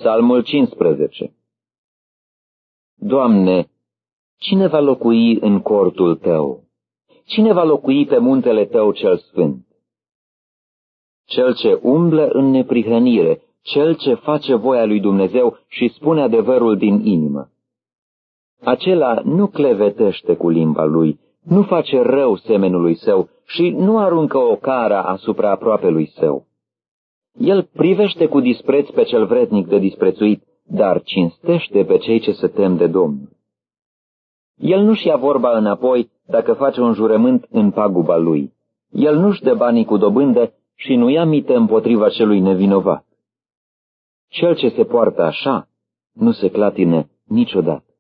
Psalmul 15. Doamne, cine va locui în cortul Tău? Cine va locui pe muntele Tău cel sfânt? Cel ce umblă în neprihănire, cel ce face voia lui Dumnezeu și spune adevărul din inimă. Acela nu clevetește cu limba lui, nu face rău semenului său și nu aruncă o cara asupra aproapelui său. El privește cu dispreț pe cel vrednic de disprețuit, dar cinstește pe cei ce se tem de Domnul. El nu-și ia vorba înapoi dacă face un jurământ în paguba lui. El nu-și dă banii cu dobândă și nu ia mită împotriva celui nevinovat. Cel ce se poartă așa nu se clatine niciodată.